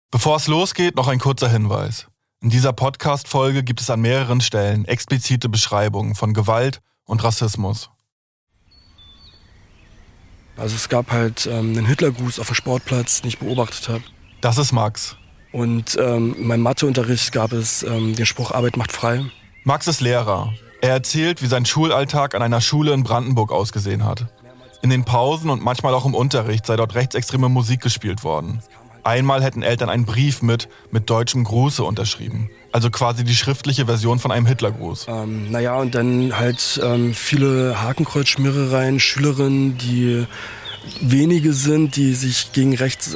Bevor es losgeht, noch ein kurzer Hinweis. In dieser Podcast-Folge gibt es an mehreren Stellen explizite Beschreibungen von Gewalt und Rassismus. Also es gab halt einen Hitlergruß auf dem Sportplatz, den ich beobachtet habe. Das ist Max. Und in meinem Matheunterricht gab es den Spruch, Arbeit macht frei. Max ist Lehrer. Er erzählt, wie sein Schulalltag an einer Schule in Brandenburg ausgesehen hat. In den Pausen und manchmal auch im Unterricht sei dort rechtsextreme Musik gespielt worden. Einmal hätten Eltern einen Brief mit deutschem Gruße unterschrieben. Also quasi die schriftliche Version von einem Hitlergruß. Und dann halt viele Hakenkreuzschmierereien, Schülerinnen, die wenige sind, die sich gegen rechts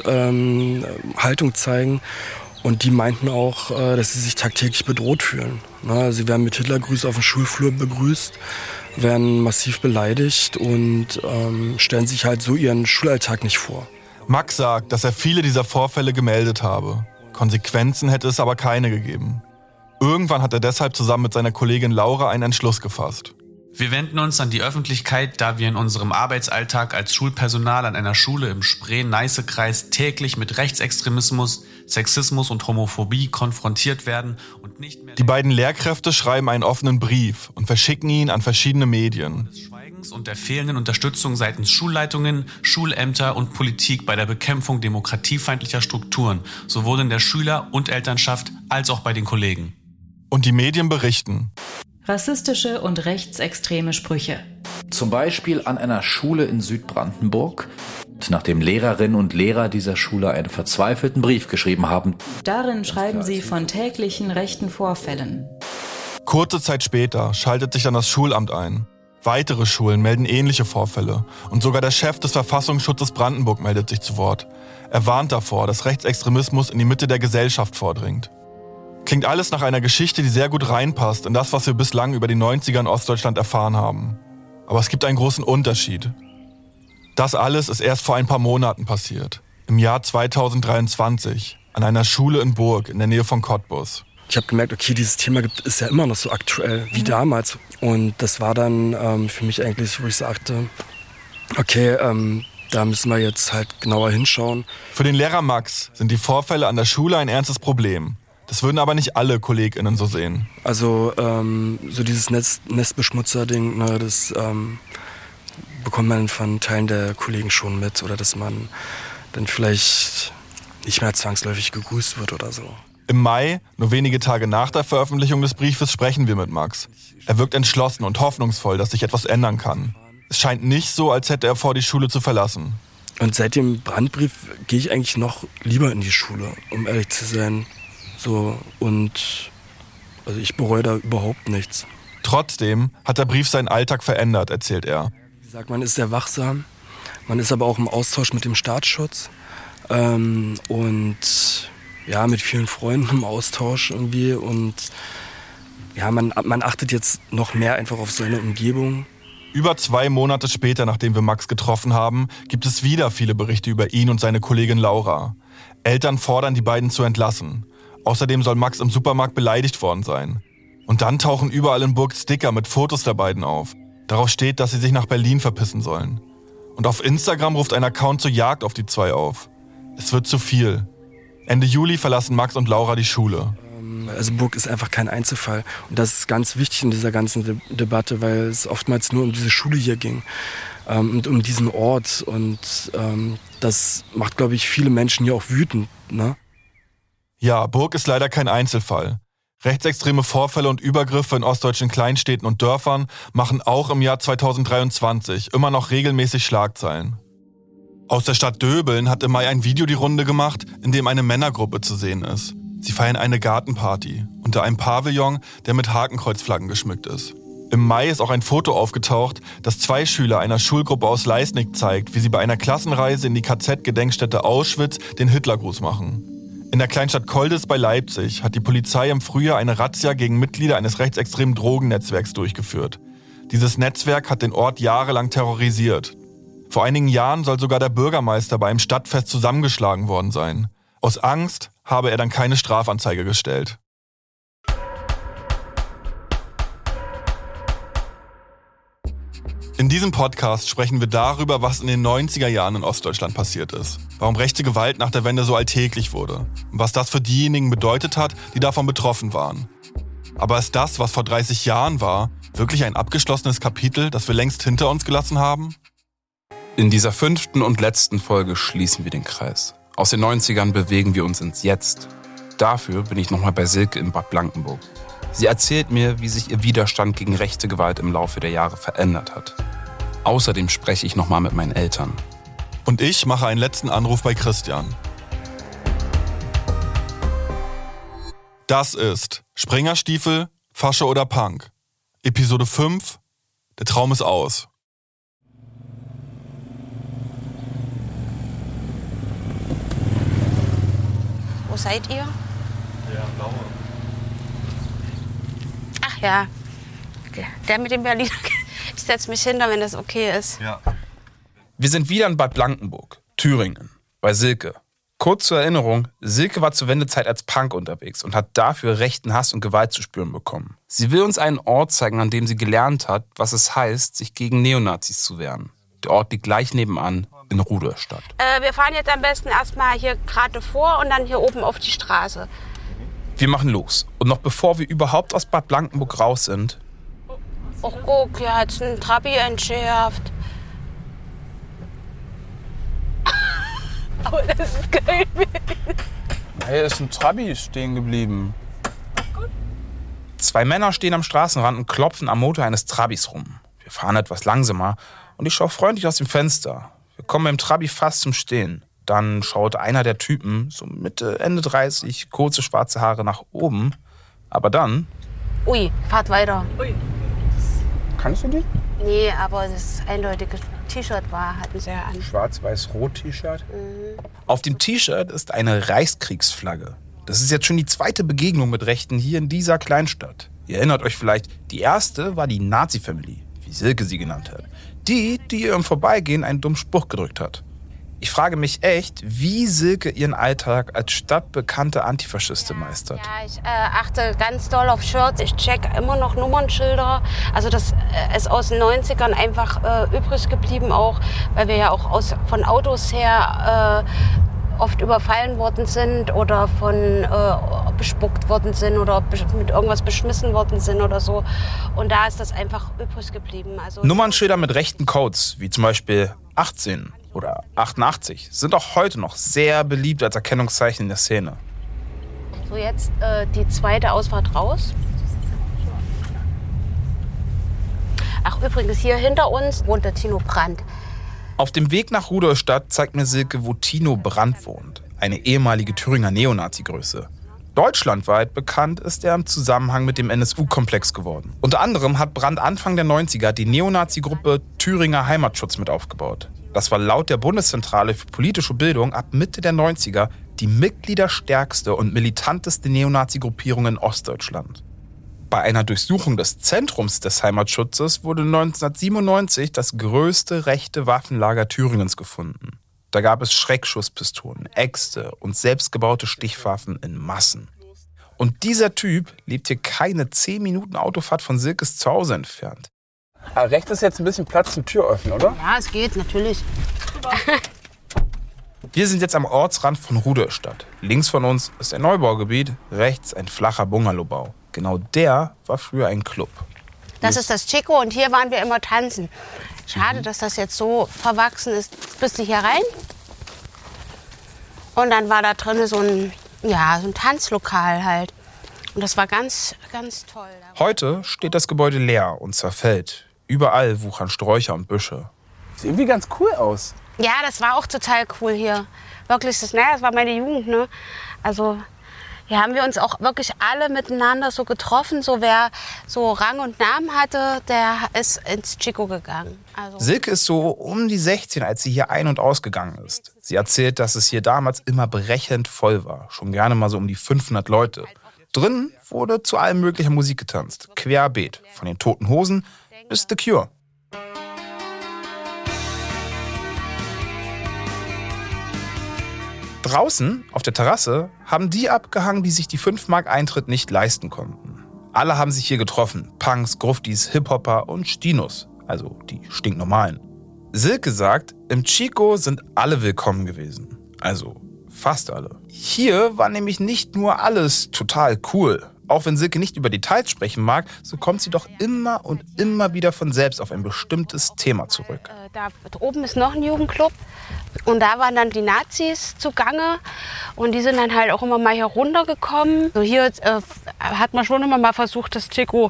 Haltung zeigen. Und die meinten auch, dass sie sich tagtäglich bedroht fühlen. Sie werden mit Hitlergrüßen auf dem Schulflur begrüßt, werden massiv beleidigt und stellen sich halt so ihren Schulalltag nicht vor. Max sagt, dass er viele dieser Vorfälle gemeldet habe. Konsequenzen hätte es aber keine gegeben. Irgendwann hat er deshalb zusammen mit seiner Kollegin Laura einen Entschluss gefasst. Wir wenden uns an die Öffentlichkeit, da wir in unserem Arbeitsalltag als Schulpersonal an einer Schule im Spree-Neiße-Kreis täglich mit Rechtsextremismus, Sexismus und Homophobie konfrontiert werden und nicht mehr... Die beiden Lehrkräfte schreiben einen offenen Brief und verschicken ihn an verschiedene Medien. ...des Schweigens und der fehlenden Unterstützung seitens Schulleitungen, Schulämter und Politik bei der Bekämpfung demokratiefeindlicher Strukturen, sowohl in der Schüler- und Elternschaft als auch bei den Kollegen. Und die Medien berichten. Rassistische und rechtsextreme Sprüche. Zum Beispiel an einer Schule in Südbrandenburg, nachdem Lehrerinnen und Lehrer dieser Schule einen verzweifelten Brief geschrieben haben. Darin schreiben sie von täglichen rechten Vorfällen. Kurze Zeit später schaltet sich dann das Schulamt ein. Weitere Schulen melden ähnliche Vorfälle. Und sogar der Chef des Verfassungsschutzes Brandenburg meldet sich zu Wort. Er warnt davor, dass Rechtsextremismus in die Mitte der Gesellschaft vordringt. Klingt alles nach einer Geschichte, die sehr gut reinpasst in das, was wir bislang über die 90er in Ostdeutschland erfahren haben. Aber es gibt einen großen Unterschied. Das alles ist erst vor ein paar Monaten passiert. Im Jahr 2023, an einer Schule in Burg in der Nähe von Cottbus. Ich habe gemerkt, okay, dieses Thema ist ja immer noch so aktuell wie damals. Und das war dann für mich eigentlich, wo ich sagte, okay, da müssen wir jetzt halt genauer hinschauen. Für den Lehrer Max sind die Vorfälle an der Schule ein ernstes Problem. Das würden aber nicht alle KollegInnen so sehen. Also so dieses Nestbeschmutzer-Ding, ne, das bekommt man von Teilen der Kollegen schon mit. Oder dass man dann vielleicht nicht mehr zwangsläufig gegrüßt wird oder so. Im Mai, nur wenige Tage nach der Veröffentlichung des Briefes, sprechen wir mit Max. Er wirkt entschlossen und hoffnungsvoll, dass sich etwas ändern kann. Es scheint nicht so, als hätte er vor, die Schule zu verlassen. Und seit dem Brandbrief gehe ich eigentlich noch lieber in die Schule, um ehrlich zu sein. So, und also ich bereue da überhaupt nichts. Trotzdem hat der Brief seinen Alltag verändert, erzählt er. Wie gesagt, man ist sehr wachsam, man ist aber auch im Austausch mit dem Staatsschutz und ja, mit vielen Freunden im Austausch irgendwie und ja, man achtet jetzt noch mehr einfach auf seine Umgebung. Über 2 Monate später, nachdem wir Max getroffen haben, gibt es wieder viele Berichte über ihn und seine Kollegin Laura. Eltern fordern, die beiden zu entlassen. Außerdem soll Max im Supermarkt beleidigt worden sein. Und dann tauchen überall in Burg Sticker mit Fotos der beiden auf. Darauf steht, dass sie sich nach Berlin verpissen sollen. Und auf Instagram ruft ein Account zur Jagd auf die zwei auf. Es wird zu viel. Ende Juli verlassen Max und Laura die Schule. Also Burg ist einfach kein Einzelfall. Und das ist ganz wichtig in dieser ganzen Debatte, weil es oftmals nur um diese Schule hier ging. Und um diesen Ort. Und das macht, glaube ich, viele Menschen hier auch wütend, ne? Ja, Burg ist leider kein Einzelfall. Rechtsextreme Vorfälle und Übergriffe in ostdeutschen Kleinstädten und Dörfern machen auch im Jahr 2023 immer noch regelmäßig Schlagzeilen. Aus der Stadt Döbeln hat im Mai ein Video die Runde gemacht, in dem eine Männergruppe zu sehen ist. Sie feiern eine Gartenparty unter einem Pavillon, der mit Hakenkreuzflaggen geschmückt ist. Im Mai ist auch ein Foto aufgetaucht, das 2 Schüler einer Schulgruppe aus Leisnig zeigt, wie sie bei einer Klassenreise in die KZ-Gedenkstätte Auschwitz den Hitlergruß machen. In der Kleinstadt Kolditz bei Leipzig hat die Polizei im Frühjahr eine Razzia gegen Mitglieder eines rechtsextremen Drogennetzwerks durchgeführt. Dieses Netzwerk hat den Ort jahrelang terrorisiert. Vor einigen Jahren soll sogar der Bürgermeister bei einem Stadtfest zusammengeschlagen worden sein. Aus Angst habe er dann keine Strafanzeige gestellt. In diesem Podcast sprechen wir darüber, was in den 90er Jahren in Ostdeutschland passiert ist. Warum rechte Gewalt nach der Wende so alltäglich wurde. Und was das für diejenigen bedeutet hat, die davon betroffen waren. Aber ist das, was vor 30 Jahren war, wirklich ein abgeschlossenes Kapitel, das wir längst hinter uns gelassen haben? In dieser 5. und letzten Folge schließen wir den Kreis. Aus den 90ern bewegen wir uns ins Jetzt. Dafür bin ich nochmal bei Silke in Bad Blankenburg. Sie erzählt mir, wie sich ihr Widerstand gegen rechte Gewalt im Laufe der Jahre verändert hat. Außerdem spreche ich nochmal mit meinen Eltern. Und ich mache einen letzten Anruf bei Christian. Das ist Springerstiefel, Fasche oder Punk. Episode 5, der Traum ist aus. Wo seid ihr? Blaue. Ach ja, der mit dem Berliner. Ich setze mich hinter, wenn das okay ist. Ja. Wir sind wieder in Bad Blankenburg, Thüringen, bei Silke. Kurz zur Erinnerung, Silke war zur Wendezeit als Punk unterwegs und hat dafür rechten Hass und Gewalt zu spüren bekommen. Sie will uns einen Ort zeigen, an dem sie gelernt hat, was es heißt, sich gegen Neonazis zu wehren. Der Ort liegt gleich nebenan in Rudolstadt. Wir fahren jetzt am besten erstmal hier gerade vor und dann hier oben auf die Straße. Wir machen los. Und noch bevor wir überhaupt aus Bad Blankenburg raus sind... Oh, guck, hier hat's einen Trabi entschärft. Aber das ist geil. Hier ist ein Trabi stehen geblieben. 2 Männer stehen am Straßenrand und klopfen am Motor eines Trabis rum. Wir fahren etwas langsamer und ich schaue freundlich aus dem Fenster. Wir kommen beim Trabi fast zum Stehen. Dann schaut einer der Typen, so Mitte, Ende 30, kurze schwarze Haare nach oben. Aber dann... Ui, fahrt weiter. Ui. Kannst du die? Nee, aber das eindeutige T-Shirt hatten sie ja an. Schwarz-Weiß-Rot-T-Shirt? Mhm. Auf dem T-Shirt ist eine Reichskriegsflagge. Das ist jetzt schon die 2. Begegnung mit Rechten hier in dieser Kleinstadt. Ihr erinnert euch vielleicht, die erste war die Nazi-Family, wie Silke sie genannt hat. Die ihr im Vorbeigehen einen dummen Spruch gedrückt hat. Ich frage mich echt, wie Silke ihren Alltag als stadtbekannte Antifaschistin meistert. Ja, ich achte ganz doll auf Shirts. Ich check immer noch Nummernschilder. Also das ist aus den 90ern einfach übrig geblieben auch, weil wir ja auch von Autos her oft überfallen worden sind oder von bespuckt worden sind oder mit irgendwas beschmissen worden sind oder so. Und da ist das einfach übrig geblieben. Also Nummernschilder mit rechten Codes, wie zum Beispiel 18 oder 88, sind auch heute noch sehr beliebt als Erkennungszeichen in der Szene. So, jetzt die 2. Ausfahrt raus. Ach, übrigens, hier hinter uns wohnt der Tino Brandt. Auf dem Weg nach Rudolstadt zeigt mir Silke, wo Tino Brandt wohnt. Eine ehemalige Thüringer Neonazi-Größe. Deutschlandweit bekannt ist er im Zusammenhang mit dem NSU-Komplex geworden. Unter anderem hat Brandt Anfang der 90er die Neonazi-Gruppe Thüringer Heimatschutz mit aufgebaut. Das war laut der Bundeszentrale für politische Bildung ab Mitte der 90er die mitgliederstärkste und militanteste Neonazi-Gruppierung in Ostdeutschland. Bei einer Durchsuchung des Zentrums des Heimatschutzes wurde 1997 das größte rechte Waffenlager Thüringens gefunden. Da gab es Schreckschusspistolen, Äxte und selbstgebaute Stichwaffen in Massen. Und dieser Typ lebt hier keine 10 Minuten Autofahrt von Silkes Zuhause entfernt. Aber rechts ist jetzt ein bisschen Platz zum Türöffnen, oder? Ja, es geht, natürlich. Wir sind jetzt am Ortsrand von Rudolstadt. Links von uns ist ein Neubaugebiet, rechts ein flacher Bungalowbau. Genau der war früher ein Club. Das ist das Chico und hier waren wir immer tanzen. Schade, dass das jetzt so verwachsen ist. Jetzt bist du hier rein und dann war da drin so ein Tanzlokal halt. Und das war ganz, ganz toll. Heute steht das Gebäude leer und zerfällt. Überall wuchern Sträucher und Büsche. Sieht irgendwie ganz cool aus. Ja, das war auch total cool hier. Wirklich, das war meine Jugend, ne? Also hier haben wir uns auch wirklich alle miteinander so getroffen. So wer so Rang und Namen hatte, der ist ins Chico gegangen. Also Silke ist so um die 16, als sie hier ein- und ausgegangen ist. Sie erzählt, dass es hier damals immer brechend voll war. Schon gerne mal so um die 500 Leute. Drin wurde zu allem möglichen Musik getanzt. Querbeet. Von den Toten Hosen bis The Cure. Draußen auf der Terrasse haben die abgehangen, die sich die 5 Mark Eintritt nicht leisten konnten. Alle haben sich hier getroffen. Punks, Gruftis, Hip-Hopper und Stinos. also die stinknormalen. Silke sagt, im Chico sind alle willkommen gewesen. Also fast alle. Hier war nämlich nicht nur alles total cool. Auch wenn Silke nicht über Details sprechen mag, so kommt sie doch immer und immer wieder von selbst auf ein bestimmtes Thema zurück. Da oben ist noch ein Jugendclub und da waren dann die Nazis zugange und die sind dann halt auch immer mal hier runtergekommen. So hier hat man schon immer mal versucht, das Chico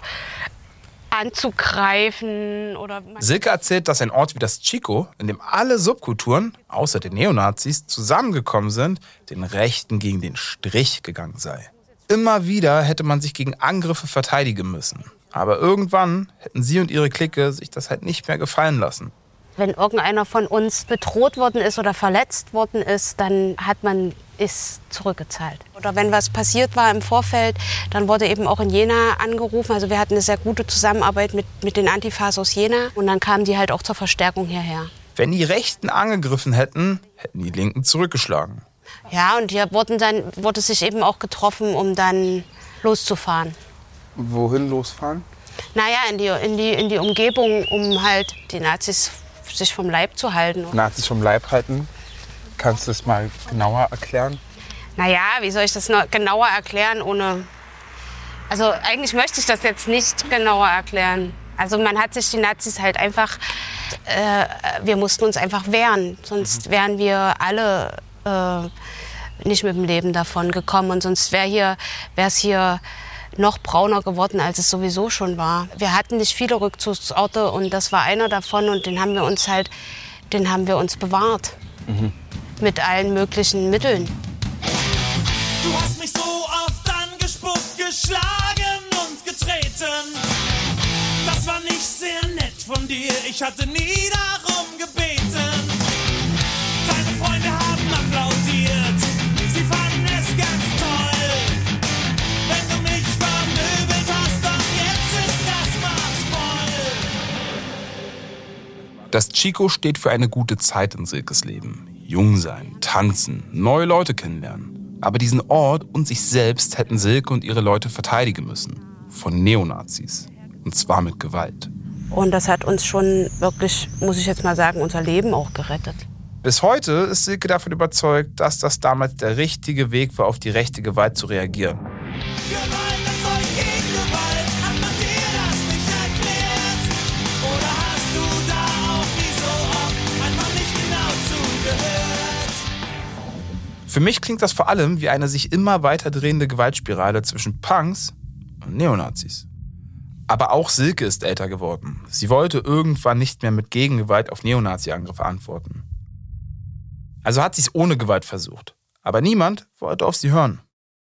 anzugreifen. Silke erzählt, dass ein Ort wie das Chico, in dem alle Subkulturen, außer den Neonazis, zusammengekommen sind, den Rechten gegen den Strich gegangen sei. Immer wieder hätte man sich gegen Angriffe verteidigen müssen. Aber irgendwann hätten sie und ihre Clique sich das halt nicht mehr gefallen lassen. Wenn irgendeiner von uns bedroht worden ist oder verletzt worden ist, dann hat man es zurückgezahlt. Oder wenn was passiert war im Vorfeld, dann wurde eben auch in Jena angerufen. Also wir hatten eine sehr gute Zusammenarbeit mit den Antifas aus Jena. Und dann kamen die halt auch zur Verstärkung hierher. Wenn die Rechten angegriffen hätten, hätten die Linken zurückgeschlagen. Ja, und hier wurde sich eben auch getroffen, um dann loszufahren. Wohin losfahren? Naja, in die Umgebung, um halt die Nazis sich vom Leib zu halten. Nazis vom Leib halten? Kannst du das mal genauer erklären? Naja, wie soll ich das noch genauer erklären ohne... Also eigentlich möchte ich das jetzt nicht genauer erklären. Also man hat sich die Nazis halt einfach... wir mussten uns einfach wehren. Sonst wären wir alle nicht mit dem Leben davon gekommen. Und sonst wäre es hier noch brauner geworden, als es sowieso schon war. Wir hatten nicht viele Rückzugsorte und das war einer davon. Und den haben wir uns bewahrt. Mhm. Mit allen möglichen Mitteln. Du hast mich so oft angespuckt, geschlagen und getreten. Das war nicht sehr nett von dir, ich hatte nie darum gebeten. Deine Freunde haben applaudiert, sie fanden es ganz toll. Wenn du mich vermöbelt hast, doch jetzt ist das machtvoll. Das Chico steht für eine gute Zeit in Silkes Leben. Jung sein, tanzen, neue Leute kennenlernen. Aber diesen Ort und sich selbst hätten Silke und ihre Leute verteidigen müssen. Von Neonazis. Und zwar mit Gewalt. Und das hat uns schon wirklich, muss ich jetzt mal sagen, unser Leben auch gerettet. Bis heute ist Silke davon überzeugt, dass das damals der richtige Weg war, auf die rechte Gewalt zu reagieren. Für mich klingt das vor allem wie eine sich immer weiter drehende Gewaltspirale zwischen Punks und Neonazis. Aber auch Silke ist älter geworden. Sie wollte irgendwann nicht mehr mit Gegengewalt auf Neonazi-Angriffe antworten. Also hat sie es ohne Gewalt versucht. Aber niemand wollte auf sie hören.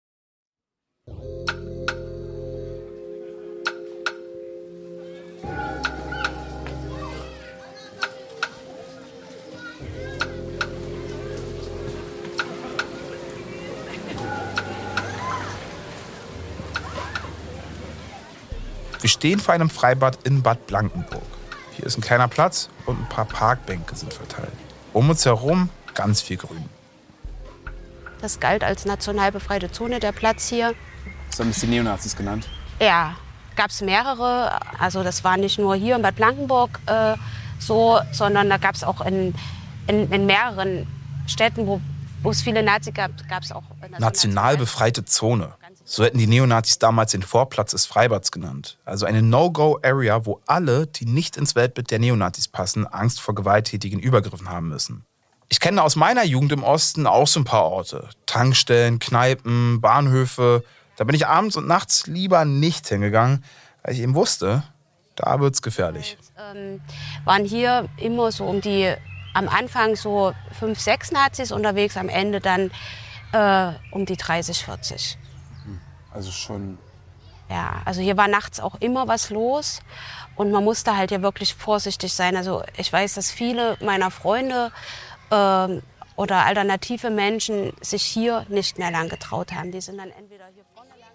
Wir stehen vor einem Freibad in Bad Blankenburg. Hier ist ein kleiner Platz und ein paar Parkbänke sind verteilt. Um uns herum ganz viel Grün. Das galt als national befreite Zone, der Platz hier. So haben es die Neonazis genannt? Ja, gab es mehrere. Also das war nicht nur hier in Bad Blankenburg so, sondern da gab es auch in mehreren Städten, wo es viele Nazis gab, gab es auch... National befreite Zone. So hätten die Neonazis damals den Vorplatz des Freibads genannt. Also eine No-Go-Area, wo alle, die nicht ins Weltbild der Neonazis passen, Angst vor gewalttätigen Übergriffen haben müssen. Ich kenne aus meiner Jugend im Osten auch so ein paar Orte. Tankstellen, Kneipen, Bahnhöfe. Da bin ich abends und nachts lieber nicht hingegangen, weil ich eben wusste, da wird's gefährlich. Waren hier immer so am Anfang so 5, 6 Nazis unterwegs, am Ende dann um die 30, 40. Also schon... Ja, also hier war nachts auch immer was los und man musste halt ja wirklich vorsichtig sein. Also ich weiß, dass viele meiner Freunde oder alternative Menschen sich hier nicht mehr lang getraut haben. Die sind dann entweder hier vorne lang...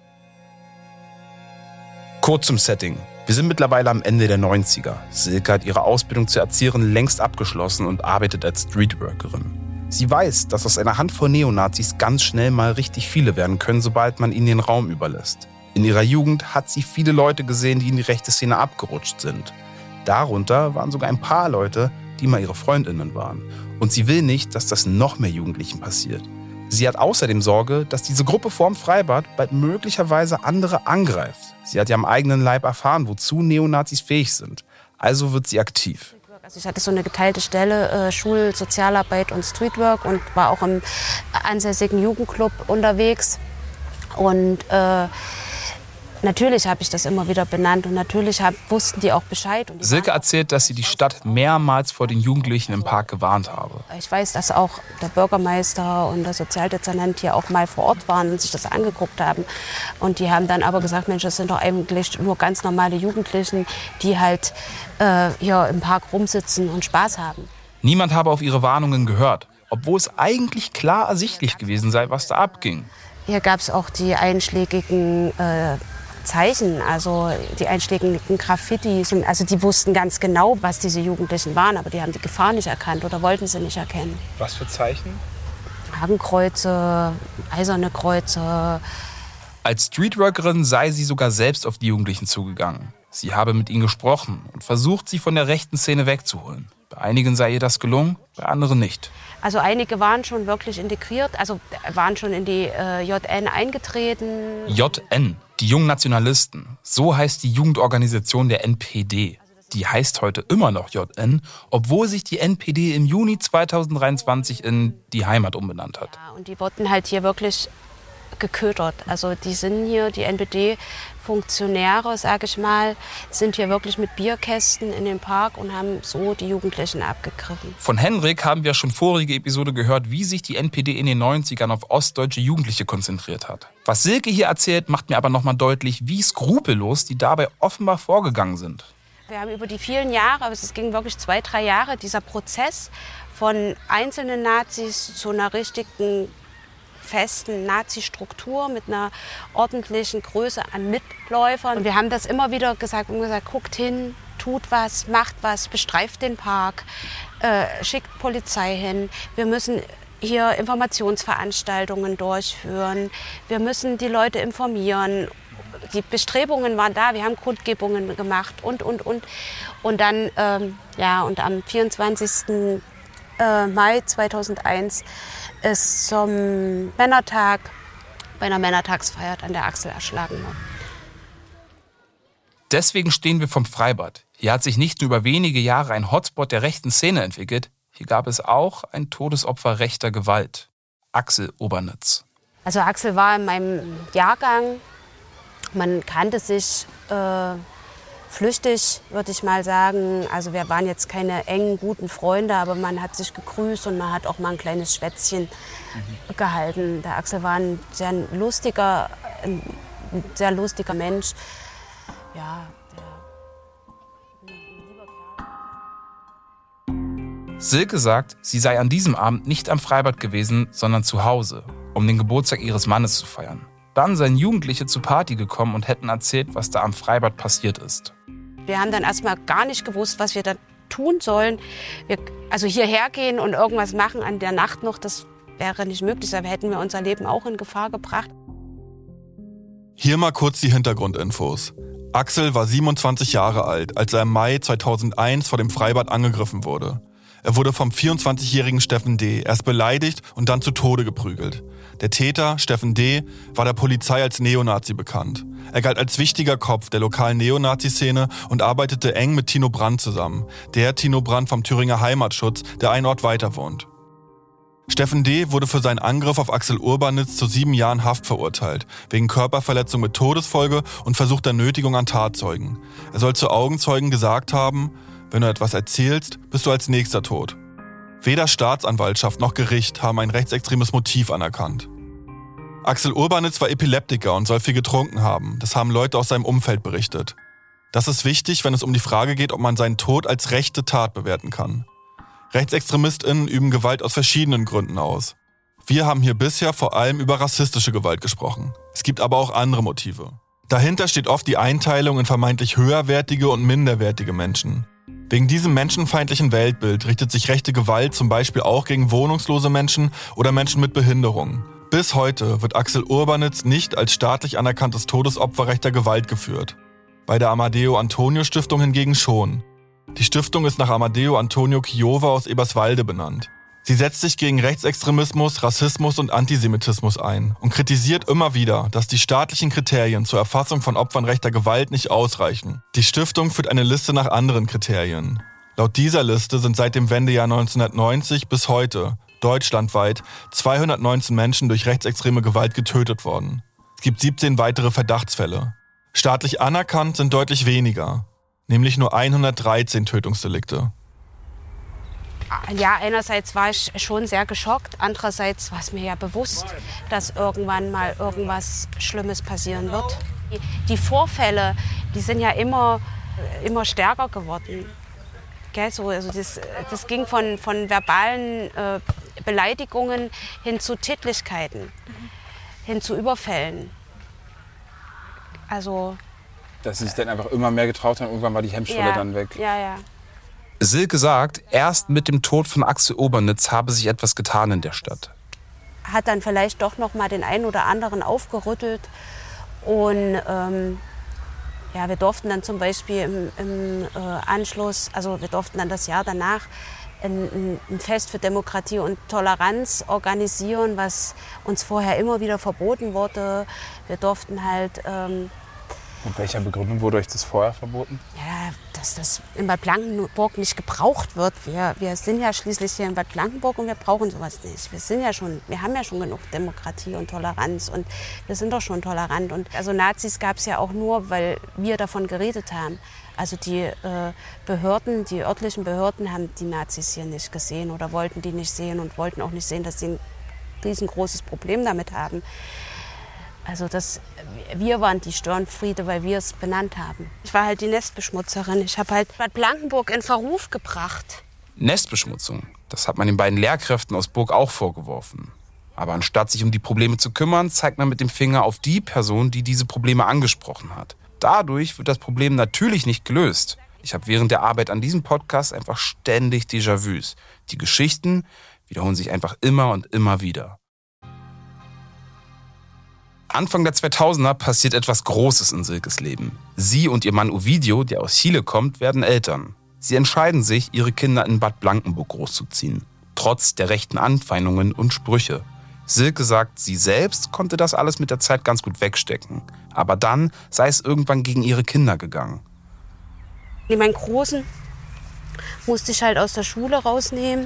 Kurz zum Setting. Wir sind mittlerweile am Ende der 90er. Silke hat ihre Ausbildung zur Erzieherin längst abgeschlossen und arbeitet als Streetworkerin. Sie weiß, dass aus einer Handvoll Neonazis ganz schnell mal richtig viele werden können, sobald man ihnen den Raum überlässt. In ihrer Jugend hat sie viele Leute gesehen, die in die rechte Szene abgerutscht sind. Darunter waren sogar ein paar Leute, die mal ihre FreundInnen waren. Und sie will nicht, dass das noch mehr Jugendlichen passiert. Sie hat außerdem Sorge, dass diese Gruppe vorm Freibad bald möglicherweise andere angreift. Sie hat ja am eigenen Leib erfahren, wozu Neonazis fähig sind. Also wird sie aktiv. Also ich hatte so eine geteilte Stelle, Schulsozialarbeit und Streetwork, und war auch im ansässigen Jugendclub unterwegs. Und natürlich habe ich das immer wieder benannt und natürlich wussten die auch Bescheid. Und Silke erzählt, dass sie die Stadt mehrmals vor den Jugendlichen im Park gewarnt habe. Ich weiß, dass auch der Bürgermeister und der Sozialdezernent hier auch mal vor Ort waren und sich das angeguckt haben. Und die haben dann aber gesagt, Mensch, das sind doch eigentlich nur ganz normale Jugendlichen, die halt hier im Park rumsitzen und Spaß haben. Niemand habe auf ihre Warnungen gehört, obwohl es eigentlich klar ersichtlich gewesen sei, was da abging. Hier gab es auch die einschlägigen Zeichen, also die einschlägigen Graffitis. Also die wussten ganz genau, was diese Jugendlichen waren, aber die haben die Gefahr nicht erkannt oder wollten sie nicht erkennen. Was für Zeichen? Hakenkreuze, eiserne Kreuze. Als Streetworkerin sei sie sogar selbst auf die Jugendlichen zugegangen. Sie habe mit ihnen gesprochen und versucht, sie von der rechten Szene wegzuholen. Bei einigen sei ihr das gelungen, bei anderen nicht. Also einige waren schon wirklich integriert, also waren schon in die JN eingetreten. JN, die Jungen Nationalisten. So heißt die Jugendorganisation der NPD. Die heißt heute immer noch JN, obwohl sich die NPD im Juni 2023 in Die Heimat umbenannt hat. Ja, und die wurden halt hier wirklich geködert. Also die sind hier, die NPD-Funktionäre, sage ich mal, sind hier wirklich mit Bierkästen in den Park und haben so die Jugendlichen abgegriffen. Von Henrik haben wir schon vorige Episode gehört, wie sich die NPD in den 90ern auf ostdeutsche Jugendliche konzentriert hat. Was Silke hier erzählt, macht mir aber nochmal deutlich, wie skrupellos die dabei offenbar vorgegangen sind. Wir haben über die vielen Jahre, aber es ging wirklich 2-3 Jahre, dieser Prozess von einzelnen Nazis zu einer richtigen festen Nazi-Struktur mit einer ordentlichen Größe an Mitläufern. Und wir haben das immer wieder gesagt, guckt hin, tut was, macht was, bestreift den Park, schickt Polizei hin. Wir müssen hier Informationsveranstaltungen durchführen. Wir müssen die Leute informieren. Die Bestrebungen waren da, wir haben Kundgebungen gemacht und. Und dann, und am 24. Mai 2001 ist zum Männertag, bei einer Männertagsfeier an der Achsel erschlagen worden. Deswegen stehen wir vom Freibad. Hier hat sich nicht nur über wenige Jahre ein Hotspot der rechten Szene entwickelt, hier gab es auch ein Todesopfer rechter Gewalt. Axel Obernitz. Also Axel war in meinem Jahrgang. Man kannte sich flüchtig, würde ich mal sagen. Also wir waren jetzt keine engen, guten Freunde, aber man hat sich gegrüßt und man hat auch mal ein kleines Schwätzchen gehalten. Der Axel war ein sehr lustiger Mensch. Ja, Silke sagt, sie sei an diesem Abend nicht am Freibad gewesen, sondern zu Hause, um den Geburtstag ihres Mannes zu feiern. Dann seien Jugendliche zur Party gekommen und hätten erzählt, was da am Freibad passiert ist. Wir haben dann erstmal gar nicht gewusst, was wir da tun sollen. Also hierher gehen und irgendwas machen an der Nacht noch, das wäre nicht möglich. Da hätten wir unser Leben auch in Gefahr gebracht. Hier mal kurz die Hintergrundinfos. Axel war 27 Jahre alt, als er im Mai 2001 vor dem Freibad angegriffen wurde. Er wurde vom 24-jährigen Steffen D. erst beleidigt und dann zu Tode geprügelt. Der Täter, Steffen D., war der Polizei als Neonazi bekannt. Er galt als wichtiger Kopf der lokalen Neonazi-Szene und arbeitete eng mit Tino Brandt zusammen. Der Tino Brandt vom Thüringer Heimatschutz, der einen Ort weiter wohnt. Steffen D. wurde für seinen Angriff auf Axel Obernitz zu 7 Jahren Haft verurteilt, wegen Körperverletzung mit Todesfolge und versuchter Nötigung an Tatzeugen. Er soll zu Augenzeugen gesagt haben: Wenn du etwas erzählst, bist du als Nächster tot. Weder Staatsanwaltschaft noch Gericht haben ein rechtsextremes Motiv anerkannt. Axel Obernitz war Epileptiker und soll viel getrunken haben. Das haben Leute aus seinem Umfeld berichtet. Das ist wichtig, wenn es um die Frage geht, ob man seinen Tod als rechte Tat bewerten kann. RechtsextremistInnen üben Gewalt aus verschiedenen Gründen aus. Wir haben hier bisher vor allem über rassistische Gewalt gesprochen. Es gibt aber auch andere Motive. Dahinter steht oft die Einteilung in vermeintlich höherwertige und minderwertige Menschen. Wegen diesem menschenfeindlichen Weltbild richtet sich rechte Gewalt zum Beispiel auch gegen wohnungslose Menschen oder Menschen mit Behinderungen. Bis heute wird Axel Obernitz nicht als staatlich anerkanntes Todesopfer rechter Gewalt geführt. Bei der Amadeo Antonio Stiftung hingegen schon. Die Stiftung ist nach Amadeo Antonio Chiova aus Eberswalde benannt. Sie setzt sich gegen Rechtsextremismus, Rassismus und Antisemitismus ein und kritisiert immer wieder, dass die staatlichen Kriterien zur Erfassung von Opfern rechter Gewalt nicht ausreichen. Die Stiftung führt eine Liste nach anderen Kriterien. Laut dieser Liste sind seit dem Wendejahr 1990 bis heute deutschlandweit 219 Menschen durch rechtsextreme Gewalt getötet worden. Es gibt 17 weitere Verdachtsfälle. Staatlich anerkannt sind deutlich weniger, nämlich nur 113 Tötungsdelikte. Ja, einerseits war ich schon sehr geschockt, andererseits war es mir ja bewusst, dass irgendwann mal irgendwas Schlimmes passieren wird. Die Vorfälle, die sind ja immer stärker geworden. Gell, so, also das ging von verbalen Beleidigungen hin zu Tätlichkeiten, hin zu Überfällen. Also, dass sie sich dann einfach immer mehr getraut haben, irgendwann war die Hemmschwelle dann weg. Ja. Silke sagt, erst mit dem Tod von Axel Obernitz habe sich etwas getan in der Stadt. Hat dann vielleicht doch noch mal den einen oder anderen aufgerüttelt. Und wir durften dann zum Beispiel im Anschluss, also wir durften dann das Jahr danach ein Fest für Demokratie und Toleranz organisieren, was uns vorher immer wieder verboten wurde. Wir durften halt... Mit welcher Begründung wurde euch das vorher verboten? Ja, dass das in Bad Blankenburg nicht gebraucht wird. Wir sind ja schließlich hier in Bad Blankenburg und wir brauchen sowas nicht. Wir haben ja schon genug Demokratie und Toleranz und wir sind doch schon tolerant. Und also Nazis gab es ja auch nur, weil wir davon geredet haben. Also die Behörden, die örtlichen Behörden haben die Nazis hier nicht gesehen oder wollten die nicht sehen und wollten auch nicht sehen, dass sie ein riesengroßes Problem damit haben. Also wir waren die Störenfriede, weil wir es benannt haben. Ich war halt die Nestbeschmutzerin. Ich habe halt Bad Blankenburg in Verruf gebracht. Nestbeschmutzung, das hat man den beiden Lehrkräften aus Burg auch vorgeworfen. Aber anstatt sich um die Probleme zu kümmern, zeigt man mit dem Finger auf die Person, die diese Probleme angesprochen hat. Dadurch wird das Problem natürlich nicht gelöst. Ich habe während der Arbeit an diesem Podcast einfach ständig Déjà-vus. Die Geschichten wiederholen sich einfach immer und immer wieder. Anfang der 2000er passiert etwas Großes in Silkes Leben. Sie und ihr Mann Ovidio, der aus Chile kommt, werden Eltern. Sie entscheiden sich, ihre Kinder in Bad Blankenburg großzuziehen. Trotz der rechten Anfeindungen und Sprüche. Silke sagt, sie selbst konnte das alles mit der Zeit ganz gut wegstecken. Aber dann sei es irgendwann gegen ihre Kinder gegangen. Meinen Großen musste ich halt aus der Schule rausnehmen,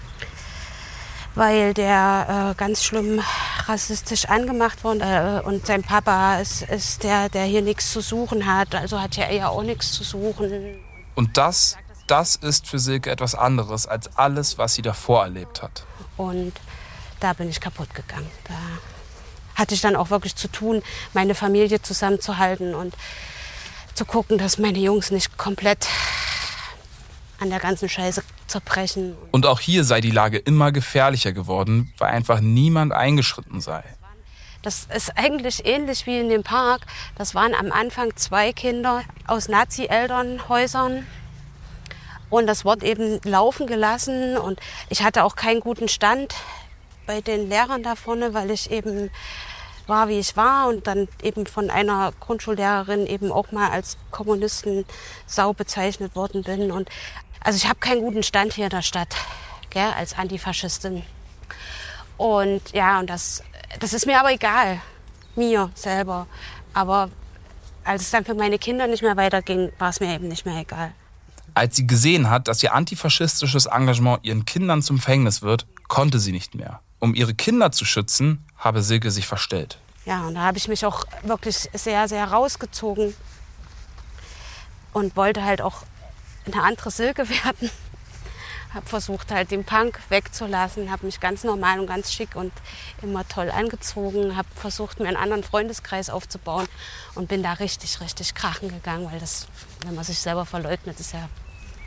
weil der ganz schlimm rassistisch angemacht wurde. Und sein Papa ist der hier nichts zu suchen hat. Also hat ja er auch nichts zu suchen. Und das ist für Silke etwas anderes als alles, was sie davor erlebt hat. Und da bin ich kaputt gegangen. Da hatte ich dann auch wirklich zu tun, meine Familie zusammenzuhalten und zu gucken, dass meine Jungs nicht komplett an der ganzen Scheiße zerbrechen. Und auch hier sei die Lage immer gefährlicher geworden, weil einfach niemand eingeschritten sei. Das ist eigentlich ähnlich wie in dem Park. Das waren am Anfang 2 Kinder aus Nazi-Elternhäusern. Und das wurde eben laufen gelassen. Und ich hatte auch keinen guten Stand bei den Lehrern da vorne, weil ich eben war, wie ich war. Und dann eben von einer Grundschullehrerin eben auch mal als Kommunistensau bezeichnet worden bin. Und also ich habe keinen guten Stand hier in der Stadt, gell, als Antifaschistin. Und ja, und das ist mir aber egal, mir selber. Aber als es dann für meine Kinder nicht mehr weiterging, war es mir eben nicht mehr egal. Als sie gesehen hat, dass ihr antifaschistisches Engagement ihren Kindern zum Verhängnis wird, konnte sie nicht mehr. Um ihre Kinder zu schützen, habe Silke sich verstellt. Ja, und da habe ich mich auch wirklich sehr, sehr rausgezogen und wollte halt auch eine andere Silke werden. Habe versucht, halt den Punk wegzulassen, habe mich ganz normal und ganz schick und immer toll angezogen, habe versucht, mir einen anderen Freundeskreis aufzubauen und bin da richtig, richtig krachen gegangen, weil das, wenn man sich selber verleugnet, ist ja...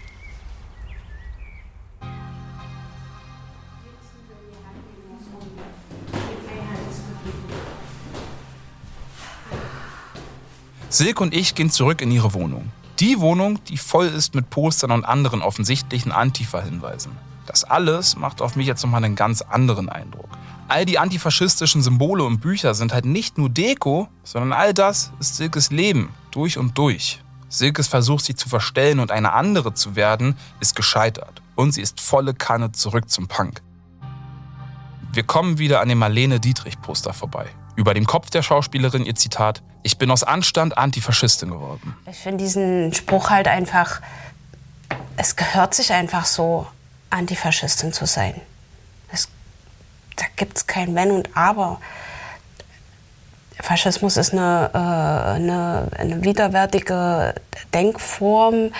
Silke und ich gehen zurück in ihre Wohnung. Die Wohnung, die voll ist mit Postern und anderen offensichtlichen Antifa-Hinweisen. Das alles macht auf mich jetzt nochmal einen ganz anderen Eindruck. All die antifaschistischen Symbole und Bücher sind halt nicht nur Deko, sondern all das ist Silkes Leben, durch und durch. Silkes Versuch, sich zu verstellen und eine andere zu werden, ist gescheitert. Und sie ist volle Kanne zurück zum Punk. Wir kommen wieder an dem Marlene-Dietrich-Poster vorbei. Über dem Kopf der Schauspielerin ihr Zitat: Ich bin aus Anstand Antifaschistin geworden. Ich finde diesen Spruch halt einfach, es gehört sich einfach so, Antifaschistin zu sein. Da gibt es kein Wenn und Aber. Faschismus ist eine widerwärtige Denkform,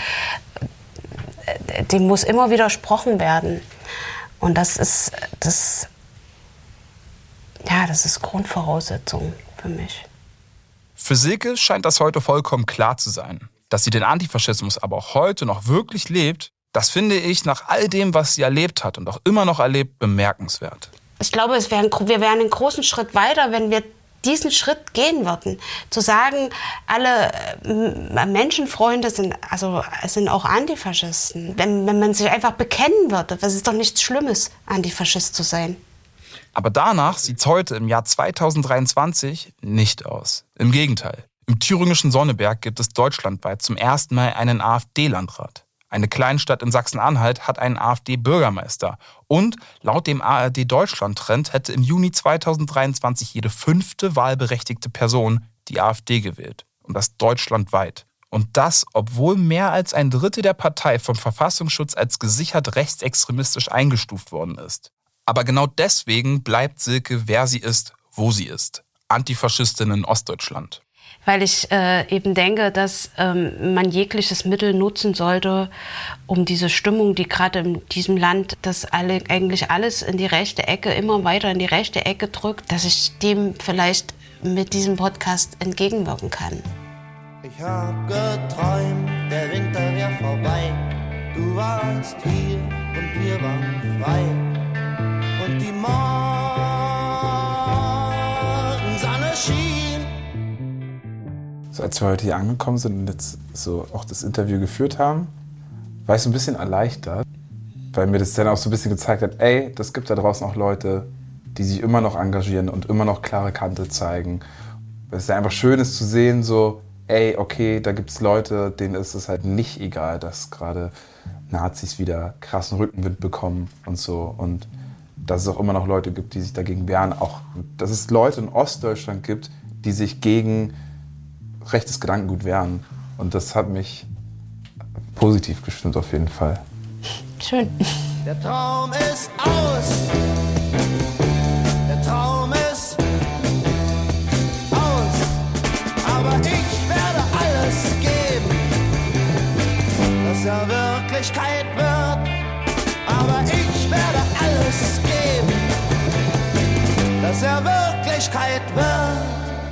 dem muss immer widersprochen werden. Und das ist Grundvoraussetzung für mich. Für Silke scheint das heute vollkommen klar zu sein. Dass sie den Antifaschismus aber auch heute noch wirklich lebt, das finde ich nach all dem, was sie erlebt hat und auch immer noch erlebt, bemerkenswert. Ich glaube, wir wären einen großen Schritt weiter, wenn wir diesen Schritt gehen würden. Zu sagen, alle Menschenfreunde sind auch Antifaschisten. Wenn man sich einfach bekennen würde, das ist doch nichts Schlimmes, Antifaschist zu sein. Aber danach sieht es heute im Jahr 2023 nicht aus. Im Gegenteil. Im thüringischen Sonneberg gibt es deutschlandweit zum ersten Mal einen AfD-Landrat. Eine Kleinstadt in Sachsen-Anhalt hat einen AfD-Bürgermeister. Und laut dem ARD-Deutschland-Trend hätte im Juni 2023 jede 5. wahlberechtigte Person die AfD gewählt. Und das deutschlandweit. Und das, obwohl mehr als ein Drittel der Partei vom Verfassungsschutz als gesichert rechtsextremistisch eingestuft worden ist. Aber genau deswegen bleibt Silke, wer sie ist, wo sie ist. Antifaschistin in Ostdeutschland. Weil ich eben denke, dass man jegliches Mittel nutzen sollte, um diese Stimmung, die gerade in diesem Land, dass eigentlich alles in die rechte Ecke, immer weiter in die rechte Ecke drückt, dass ich dem vielleicht mit diesem Podcast entgegenwirken kann. Ich hab geträumt, der Winter wär vorbei. Du warst hier und wir waren frei. Und die Morgensonne schien. So, als wir heute hier angekommen sind und jetzt so auch das Interview geführt haben, war ich so ein bisschen erleichtert, weil mir das dann auch so ein bisschen gezeigt hat, ey, das gibt da draußen auch Leute, die sich immer noch engagieren und immer noch klare Kante zeigen. Es ist einfach schön, es zu sehen, so, ey, okay, da gibt es Leute, denen ist es halt nicht egal, dass gerade Nazis wieder krassen Rückenwind bekommen und so. Und dass es auch immer noch Leute gibt, die sich dagegen wehren. Auch, dass es Leute in Ostdeutschland gibt, die sich gegen rechtes Gedankengut wehren. Und das hat mich positiv gestimmt auf jeden Fall. Schön. Der Traum ist aus. Der Traum ist aus. Aber ich werde alles geben, dass er Wirklichkeit wird. Aber ich werde alles geben, dass er Wirklichkeit wird.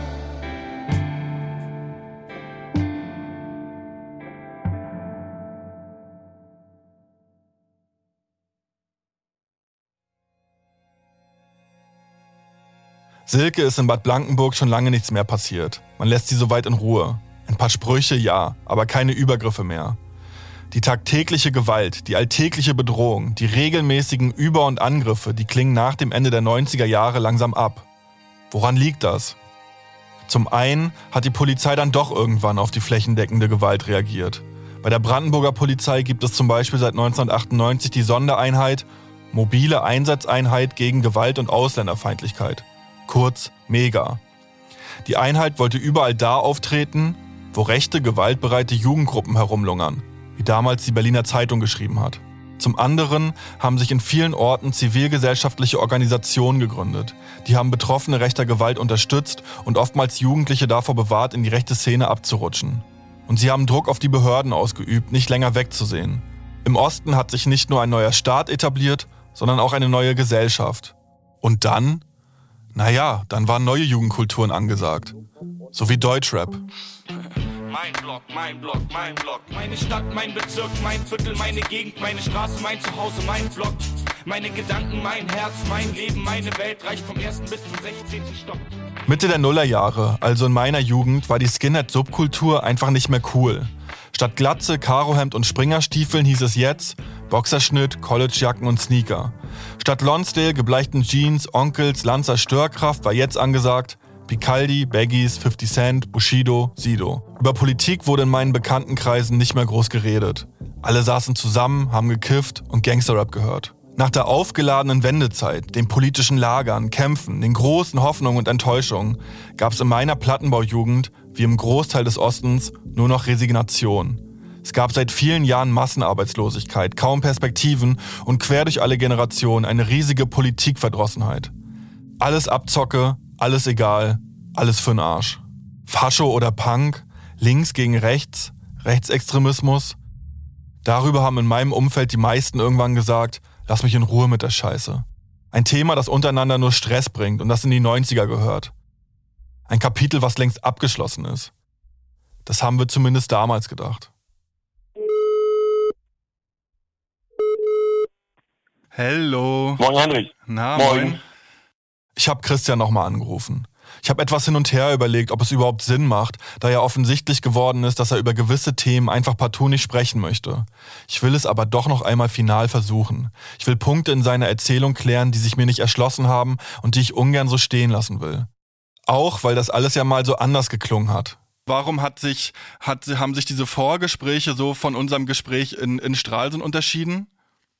Silke ist in Bad Blankenburg schon lange nichts mehr passiert. Man lässt sie soweit in Ruhe. Ein paar Sprüche, ja, aber keine Übergriffe mehr. Die tagtägliche Gewalt, die alltägliche Bedrohung, die regelmäßigen Über- und Angriffe, die klingen nach dem Ende der 90er Jahre langsam ab. Woran liegt das? Zum einen hat die Polizei dann doch irgendwann auf die flächendeckende Gewalt reagiert. Bei der Brandenburger Polizei gibt es zum Beispiel seit 1998 die Sondereinheit Mobile Einsatzeinheit gegen Gewalt und Ausländerfeindlichkeit. Kurz MEGA. Die Einheit wollte überall da auftreten, wo rechte, gewaltbereite Jugendgruppen herumlungern, wie damals die Berliner Zeitung geschrieben hat. Zum anderen haben sich in vielen Orten zivilgesellschaftliche Organisationen gegründet. Die haben Betroffene rechter Gewalt unterstützt und oftmals Jugendliche davor bewahrt, in die rechte Szene abzurutschen. Und sie haben Druck auf die Behörden ausgeübt, nicht länger wegzusehen. Im Osten hat sich nicht nur ein neuer Staat etabliert, sondern auch eine neue Gesellschaft. Und dann? Dann waren neue Jugendkulturen angesagt. So wie Deutschrap. Mein Block, mein Block, mein Block. Meine Stadt, mein Bezirk, mein Viertel, meine Gegend, meine Straße, mein Zuhause, mein Block. Meine Gedanken, mein Herz, mein Leben, meine Welt reicht vom 1. bis zum 16. Stock. Mitte der Nullerjahre, also in meiner Jugend, war die Skinhead-Subkultur einfach nicht mehr cool. Statt Glatze, Karohemd und Springerstiefeln hieß es jetzt Boxerschnitt, Collegejacken und Sneaker. Statt Lonsdale, gebleichten Jeans, Onkels, Lanzer Störkraft war jetzt angesagt Picaldi, Baggies, 50 Cent, Bushido, Sido. Über Politik wurde in meinen Bekanntenkreisen nicht mehr groß geredet. Alle saßen zusammen, haben gekifft und Gangsterrap gehört. Nach der aufgeladenen Wendezeit, den politischen Lagern, Kämpfen, den großen Hoffnungen und Enttäuschungen, gab es in meiner Plattenbaujugend, wie im Großteil des Ostens, nur noch Resignation. Es gab seit vielen Jahren Massenarbeitslosigkeit, kaum Perspektiven und quer durch alle Generationen eine riesige Politikverdrossenheit. Alles Abzocke, alles egal, alles für'n Arsch. Fascho oder Punk, links gegen rechts, Rechtsextremismus. Darüber haben in meinem Umfeld die meisten irgendwann gesagt, lass mich in Ruhe mit der Scheiße. Ein Thema, das untereinander nur Stress bringt und das in die 90er gehört. Ein Kapitel, was längst abgeschlossen ist. Das haben wir zumindest damals gedacht. Hello. Moin, Henrich. Na, moin. Ich habe Christian nochmal angerufen. Ich habe etwas hin und her überlegt, ob es überhaupt Sinn macht, da ja offensichtlich geworden ist, dass er über gewisse Themen einfach partout nicht sprechen möchte. Ich will es aber doch noch einmal final versuchen. Ich will Punkte in seiner Erzählung klären, die sich mir nicht erschlossen haben und die ich ungern so stehen lassen will. Auch, weil das alles ja mal so anders geklungen hat. Warum haben sich diese Vorgespräche so von unserem Gespräch in Stralsund unterschieden?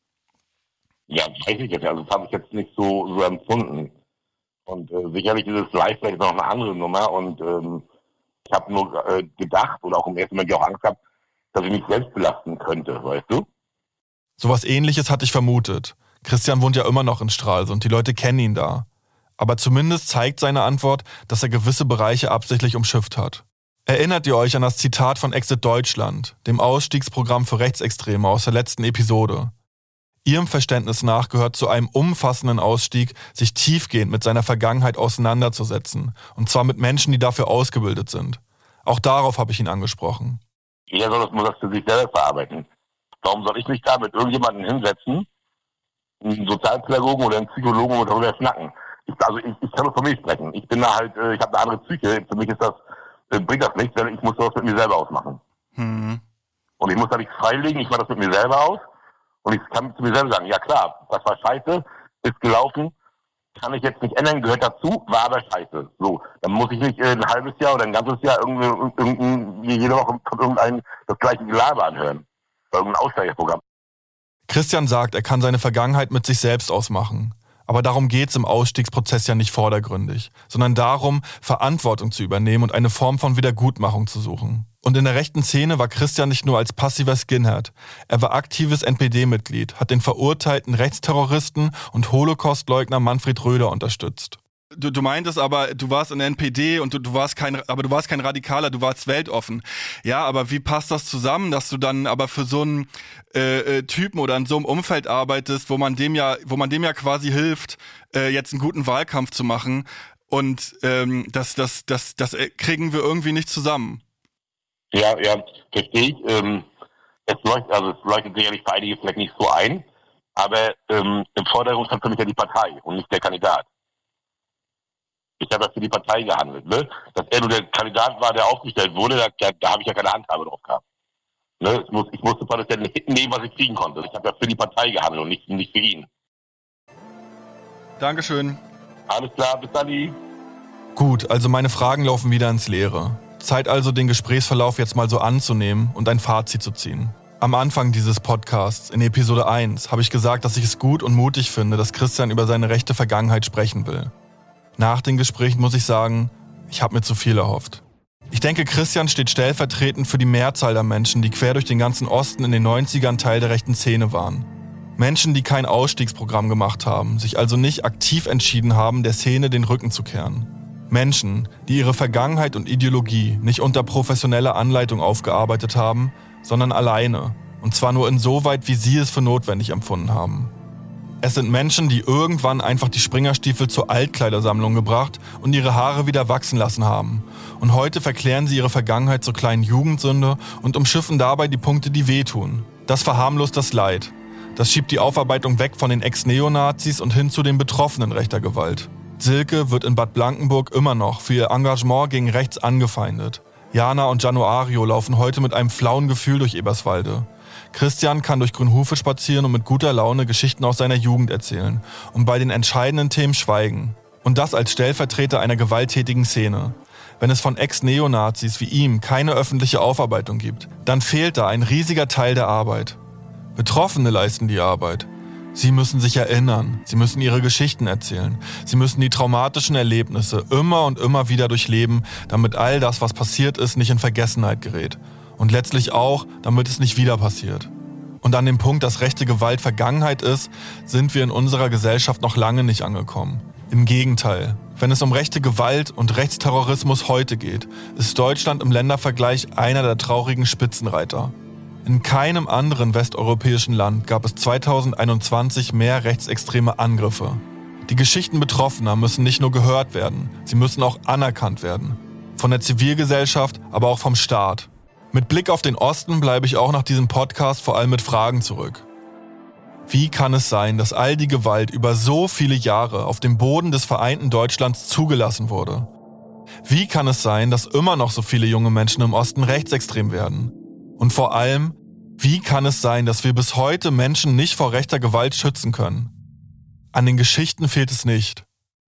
Ja, weiß ich jetzt. Also das habe ich jetzt nicht so empfunden. Und sicherlich ist es live vielleicht noch eine andere Nummer. Und ich habe nur gedacht oder auch im ersten Moment auch Angst gehabt, dass ich mich selbst belasten könnte, weißt du? Sowas Ähnliches hatte ich vermutet. Christian wohnt ja immer noch in Stralsund, die Leute kennen ihn da. Aber zumindest zeigt seine Antwort, dass er gewisse Bereiche absichtlich umschifft hat. Erinnert ihr euch an das Zitat von Exit Deutschland, dem Ausstiegsprogramm für Rechtsextreme aus der letzten Episode? Ihrem Verständnis nach gehört zu einem umfassenden Ausstieg, sich tiefgehend mit seiner Vergangenheit auseinanderzusetzen. Und zwar mit Menschen, die dafür ausgebildet sind. Auch darauf habe ich ihn angesprochen. Jeder muss das für sich selber verarbeiten. Warum soll ich mich da mit irgendjemandem hinsetzen, einen Sozialpädagogen oder einen Psychologen oder darüber schnacken? Ich kann nur von mir sprechen. Ich bin da halt, ich habe eine andere Psyche. Für mich ist das, bringt das nichts, denn ich muss das mit mir selber ausmachen. Und ich muss da nichts freilegen, ich mache das mit mir selber aus. Und ich kann zu mir selber sagen, ja klar, das war scheiße, ist gelaufen, kann ich jetzt nicht ändern, gehört dazu, war aber scheiße. So, dann muss ich nicht ein halbes Jahr oder ein ganzes Jahr jede Woche von irgendeinem das gleiche Gelaber anhören. Bei irgendeinem Aussteigerprogramm. Christian sagt, er kann seine Vergangenheit mit sich selbst ausmachen. Aber darum geht's im Ausstiegsprozess ja nicht vordergründig, sondern darum, Verantwortung zu übernehmen und eine Form von Wiedergutmachung zu suchen. Und in der rechten Szene war Christian nicht nur als passiver Skinhead. Er war aktives NPD-Mitglied, hat den verurteilten Rechtsterroristen und Holocaustleugner Manfred Röder unterstützt. Du meintest aber, du warst in der NPD und du warst kein Radikaler, du warst weltoffen. Ja, aber wie passt das zusammen, dass du dann aber für so einen Typen oder in so einem Umfeld arbeitest, wo man dem ja quasi hilft, jetzt einen guten Wahlkampf zu machen und das kriegen wir irgendwie nicht zusammen. Ja, verstehe ich. Es leuchtet sicherlich für einige vielleicht nicht so ein, aber im Vordergrund stand für mich ja die Partei und nicht der Kandidat. Ich habe ja für die Partei gehandelt, ne? Dass er nur der Kandidat war, der aufgestellt wurde, da habe ich ja keine Handhabe drauf gehabt. Ne? Ich musste potenziell nehmen, was ich kriegen konnte. Ich habe ja für die Partei gehandelt und nicht für ihn. Dankeschön. Alles klar, bis dann. Gut, also meine Fragen laufen wieder ins Leere. Zeit also, den Gesprächsverlauf jetzt mal so anzunehmen und ein Fazit zu ziehen. Am Anfang dieses Podcasts, in Episode 1, habe ich gesagt, dass ich es gut und mutig finde, dass Christian über seine rechte Vergangenheit sprechen will. Nach den Gesprächen muss ich sagen, ich habe mir zu viel erhofft. Ich denke, Christian steht stellvertretend für die Mehrzahl der Menschen, die quer durch den ganzen Osten in den 90ern Teil der rechten Szene waren. Menschen, die kein Ausstiegsprogramm gemacht haben, sich also nicht aktiv entschieden haben, der Szene den Rücken zu kehren. Menschen, die ihre Vergangenheit und Ideologie nicht unter professioneller Anleitung aufgearbeitet haben, sondern alleine. Und zwar nur insoweit, wie sie es für notwendig empfunden haben. Es sind Menschen, die irgendwann einfach die Springerstiefel zur Altkleidersammlung gebracht und ihre Haare wieder wachsen lassen haben. Und heute verklären sie ihre Vergangenheit zur kleinen Jugendsünde und umschiffen dabei die Punkte, die wehtun. Das verharmlost das Leid. Das schiebt die Aufarbeitung weg von den Ex-Neonazis und hin zu den Betroffenen rechter Gewalt. Silke wird in Bad Blankenburg immer noch für ihr Engagement gegen rechts angefeindet. Jana und Januario laufen heute mit einem flauen Gefühl durch Eberswalde. Christian kann durch Grünhofe spazieren und mit guter Laune Geschichten aus seiner Jugend erzählen und bei den entscheidenden Themen schweigen. Und das als Stellvertreter einer gewalttätigen Szene. Wenn es von Ex-Neonazis wie ihm keine öffentliche Aufarbeitung gibt, dann fehlt da ein riesiger Teil der Arbeit. Betroffene leisten die Arbeit. Sie müssen sich erinnern, sie müssen ihre Geschichten erzählen, sie müssen die traumatischen Erlebnisse immer und immer wieder durchleben, damit all das, was passiert ist, nicht in Vergessenheit gerät. Und letztlich auch, damit es nicht wieder passiert. Und an dem Punkt, dass rechte Gewalt Vergangenheit ist, sind wir in unserer Gesellschaft noch lange nicht angekommen. Im Gegenteil, wenn es um rechte Gewalt und Rechtsterrorismus heute geht, ist Deutschland im Ländervergleich einer der traurigen Spitzenreiter. In keinem anderen westeuropäischen Land gab es 2021 mehr rechtsextreme Angriffe. Die Geschichten Betroffener müssen nicht nur gehört werden, sie müssen auch anerkannt werden. Von der Zivilgesellschaft, aber auch vom Staat. Mit Blick auf den Osten bleibe ich auch nach diesem Podcast vor allem mit Fragen zurück. Wie kann es sein, dass all die Gewalt über so viele Jahre auf dem Boden des vereinten Deutschlands zugelassen wurde? Wie kann es sein, dass immer noch so viele junge Menschen im Osten rechtsextrem werden? Und vor allem, wie kann es sein, dass wir bis heute Menschen nicht vor rechter Gewalt schützen können? An den Geschichten fehlt es nicht.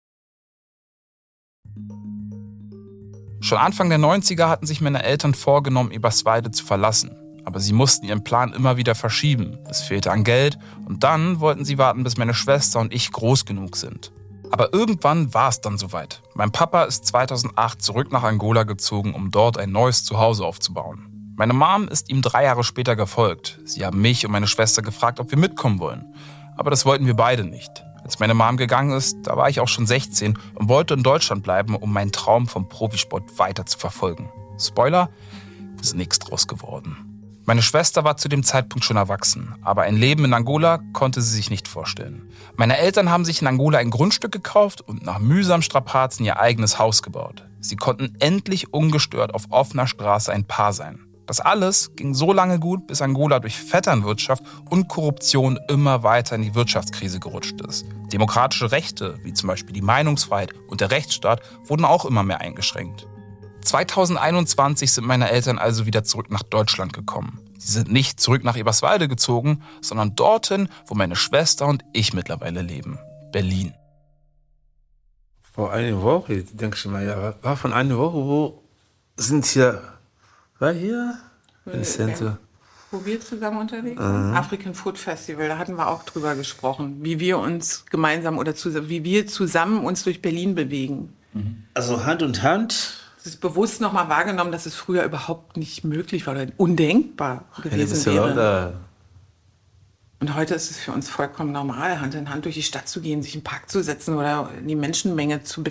Schon Anfang der 90er hatten sich meine Eltern vorgenommen, Eberswalde zu verlassen. Aber sie mussten ihren Plan immer wieder verschieben. Es fehlte an Geld und dann wollten sie warten, bis meine Schwester und ich groß genug sind. Aber irgendwann war es dann soweit. Mein Papa ist 2008 zurück nach Angola gezogen, um dort ein neues Zuhause aufzubauen. Meine Mom ist ihm 3 Jahre später gefolgt. Sie haben mich und meine Schwester gefragt, ob wir mitkommen wollen. Aber das wollten wir beide nicht. Als meine Mom gegangen ist, da war ich auch schon 16 und wollte in Deutschland bleiben, um meinen Traum vom Profisport weiter zu verfolgen. Spoiler, ist nichts draus geworden. Meine Schwester war zu dem Zeitpunkt schon erwachsen, aber ein Leben in Angola konnte sie sich nicht vorstellen. Meine Eltern haben sich in Angola ein Grundstück gekauft und nach mühsamen Strapazen ihr eigenes Haus gebaut. Sie konnten endlich ungestört auf offener Straße ein Paar sein. Das alles ging so lange gut, bis Angola durch Vetternwirtschaft und Korruption immer weiter in die Wirtschaftskrise gerutscht ist. Demokratische Rechte, wie zum Beispiel die Meinungsfreiheit und der Rechtsstaat, wurden auch immer mehr eingeschränkt. 2021 sind meine Eltern also wieder zurück nach Deutschland gekommen. Sie sind nicht zurück nach Eberswalde gezogen, sondern dorthin, wo meine Schwester und ich mittlerweile leben. Berlin. Vor einer Woche, denke ich mal, ja, war von einer Woche, wo sind hier, war hier im Center. Wo wir zusammen unterwegs sind? African Food Festival, da hatten wir auch drüber gesprochen, wie wir uns gemeinsam oder wie wir zusammen uns durch Berlin bewegen. Also Hand in Hand. Es ist bewusst nochmal wahrgenommen, dass es früher überhaupt nicht möglich war oder undenkbar gewesen wäre. Und heute ist es für uns vollkommen normal, Hand in Hand durch die Stadt zu gehen, sich im Park zu setzen oder in die Menschenmenge zu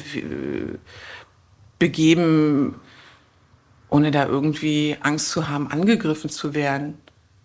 begeben, ohne da irgendwie Angst zu haben, angegriffen zu werden.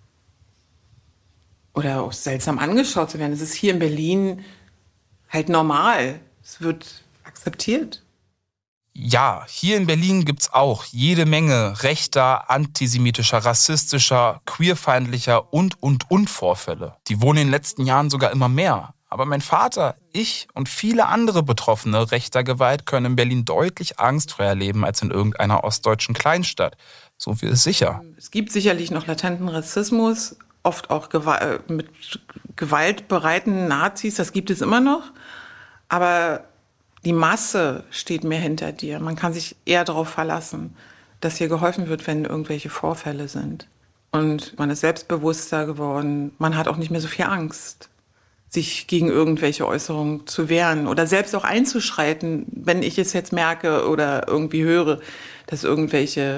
Oder auch seltsam angeschaut zu werden. Es ist hier in Berlin halt normal. Es wird akzeptiert. Ja, hier in Berlin gibt's auch jede Menge rechter, antisemitischer, rassistischer, queerfeindlicher und Vorfälle. Die wurden in den letzten Jahren sogar immer mehr. Aber mein Vater, ich und viele andere Betroffene rechter Gewalt können in Berlin deutlich angstfreier leben als in irgendeiner ostdeutschen Kleinstadt. So viel ist sicher. Es gibt sicherlich noch latenten Rassismus, oft auch mit gewaltbereiten Nazis, das gibt es immer noch. Aber die Masse steht mehr hinter dir. Man kann sich eher darauf verlassen, dass dir geholfen wird, wenn irgendwelche Vorfälle sind. Und man ist selbstbewusster geworden. Man hat auch nicht mehr so viel Angst, sich gegen irgendwelche Äußerungen zu wehren oder selbst auch einzuschreiten, wenn ich es jetzt merke oder irgendwie höre, dass irgendwelche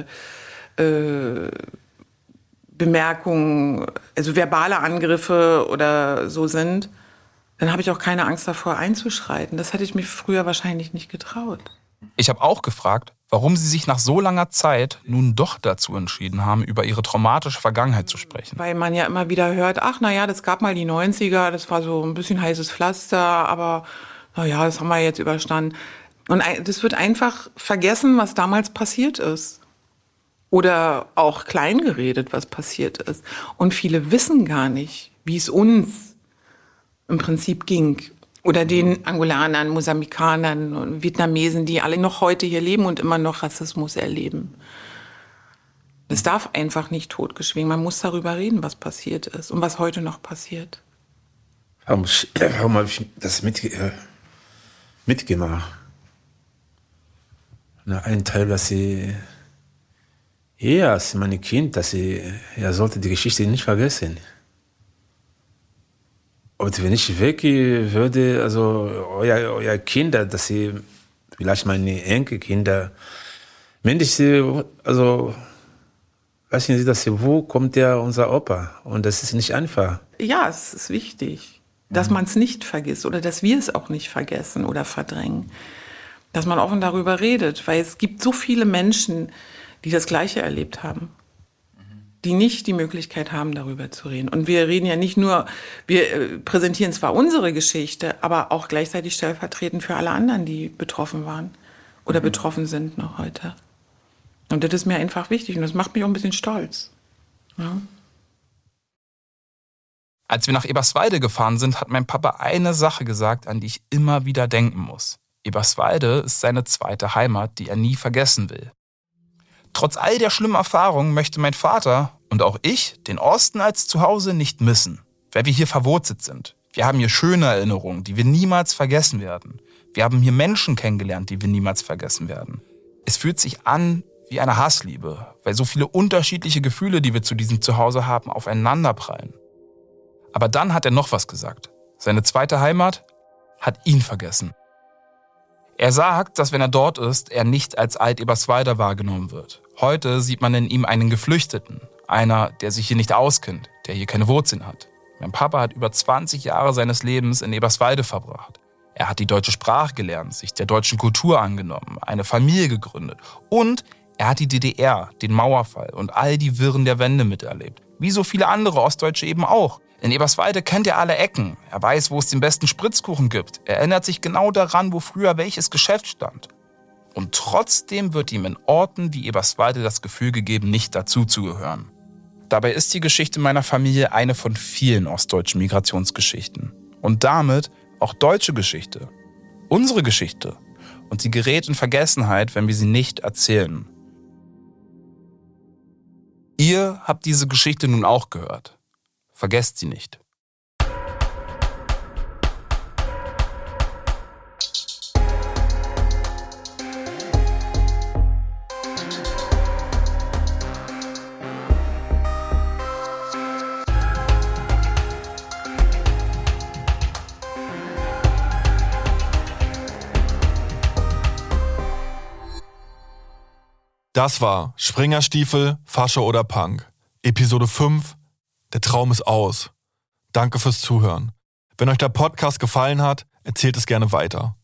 Bemerkungen, also verbale Angriffe oder so sind. Dann habe ich auch keine Angst davor, einzuschreiten. Das hätte ich mir früher wahrscheinlich nicht getraut. Ich habe auch gefragt, warum sie sich nach so langer Zeit nun doch dazu entschieden haben, über ihre traumatische Vergangenheit zu sprechen. Weil man ja immer wieder hört, ach naja, das gab mal die 90er, das war so ein bisschen heißes Pflaster, aber naja, das haben wir jetzt überstanden. Und das wird einfach vergessen, was damals passiert ist. Oder auch klein geredet, was passiert ist. Und viele wissen gar nicht, wie es uns im Prinzip ging. Oder den Angolanern, Mosambikanern und Vietnamesen, die alle noch heute hier leben und immer noch Rassismus erleben. Es darf einfach nicht totgeschwiegen. Man muss darüber reden, was passiert ist und was heute noch passiert. Warum habe ich das mitgemacht. Na, ein Teil, dass sie, ja, als meine Kind, dass sie, ja, sollte die Geschichte nicht vergessen. Und wenn ich weggehen würde, also euer Kinder, dass sie, vielleicht meine Enkelkinder, wenn ich sie, also, wissen Sie, dass sie, wo kommt unser Opa? Und das ist nicht einfach. Ja, es ist wichtig, dass man es nicht vergisst oder dass wir es auch nicht vergessen oder verdrängen. Dass man offen darüber redet, weil es gibt so viele Menschen, die das Gleiche erlebt haben, die nicht die Möglichkeit haben, darüber zu reden. Und wir reden ja nicht nur, wir präsentieren zwar unsere Geschichte, aber auch gleichzeitig stellvertretend für alle anderen, die betroffen waren oder betroffen sind noch heute. Und das ist mir einfach wichtig und das macht mich auch ein bisschen stolz. Ja. Als wir nach Eberswalde gefahren sind, hat mein Papa eine Sache gesagt, an die ich immer wieder denken muss. Eberswalde ist seine zweite Heimat, die er nie vergessen will. Trotz all der schlimmen Erfahrungen möchte mein Vater und auch ich den Osten als Zuhause nicht missen, weil wir hier verwurzelt sind. Wir haben hier schöne Erinnerungen, die wir niemals vergessen werden. Wir haben hier Menschen kennengelernt, die wir niemals vergessen werden. Es fühlt sich an wie eine Hassliebe, weil so viele unterschiedliche Gefühle, die wir zu diesem Zuhause haben, aufeinanderprallen. Aber dann hat er noch was gesagt. Seine zweite Heimat hat ihn vergessen. Er sagt, dass wenn er dort ist, er nicht als Alt-Eberswalder wahrgenommen wird. Heute sieht man in ihm einen Geflüchteten, einer, der sich hier nicht auskennt, der hier keine Wurzeln hat. Mein Papa hat über 20 Jahre seines Lebens in Eberswalde verbracht. Er hat die deutsche Sprache gelernt, sich der deutschen Kultur angenommen, eine Familie gegründet und er hat die DDR, den Mauerfall und all die Wirren der Wende miterlebt. Wie so viele andere Ostdeutsche eben auch. In Eberswalde kennt er alle Ecken. Er weiß, wo es den besten Spritzkuchen gibt. Er erinnert sich genau daran, wo früher welches Geschäft stand. Und trotzdem wird ihm in Orten wie Eberswalde das Gefühl gegeben, nicht dazuzugehören. Dabei ist die Geschichte meiner Familie eine von vielen ostdeutschen Migrationsgeschichten. Und damit auch deutsche Geschichte. Unsere Geschichte. Und sie gerät in Vergessenheit, wenn wir sie nicht erzählen. Ihr habt diese Geschichte nun auch gehört. Vergesst sie nicht. Das war Springerstiefel, Fascho oder Punk. Episode 5. Der Traum ist aus. Danke fürs Zuhören. Wenn euch der Podcast gefallen hat, erzählt es gerne weiter.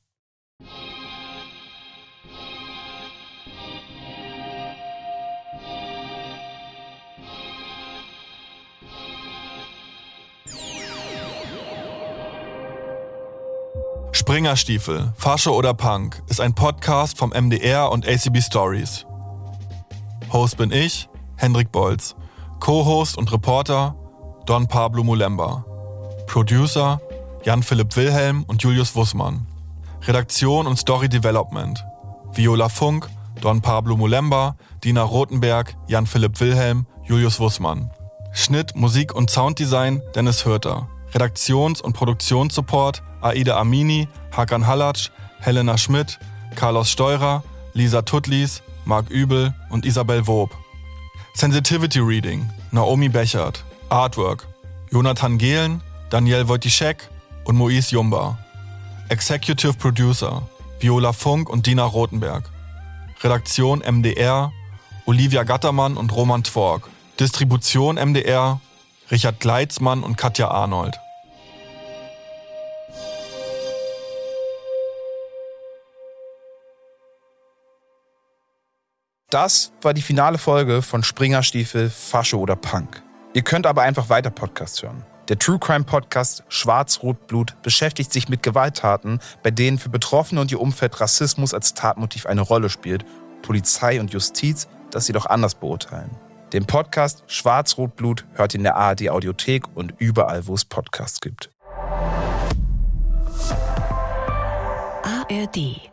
Springerstiefel, Fascho oder Punk ist ein Podcast vom MDR und ACB Stories. Host bin ich, Hendrik Bolz. Co-Host und Reporter Don Pablo Mulemba. Producer Jan-Philipp Wilhelm und Julius Wussmann. Redaktion und Story Development Viola Funk, Don Pablo Mulemba, Dina Rothenberg, Jan-Philipp Wilhelm, Julius Wussmann. Schnitt, Musik und Sounddesign Dennis Hürter. Redaktions- und Produktionssupport Aida Amini, Hakan Halatsch, Helena Schmidt, Carlos Steurer, Lisa Tutlis, Marc Übel und Isabel Wob. Sensitivity Reading, Naomi Bechert. Artwork, Jonathan Gehlen, Daniel Wojciech und Moise Jumba. Executive Producer, Viola Funk und Dina Rothenberg. Redaktion MDR, Olivia Gattermann und Roman Twork. Distribution MDR, Richard Gleitzmann und Katja Arnold. Das war die finale Folge von Springerstiefel, Fascho oder Punk. Ihr könnt aber einfach weiter Podcasts hören. Der True Crime Podcast Schwarz-Rot-Blut beschäftigt sich mit Gewalttaten, bei denen für Betroffene und ihr Umfeld Rassismus als Tatmotiv eine Rolle spielt, Polizei und Justiz das jedoch anders beurteilen. Den Podcast Schwarz-Rot-Blut hört ihr in der ARD Audiothek und überall, wo es Podcasts gibt. ARD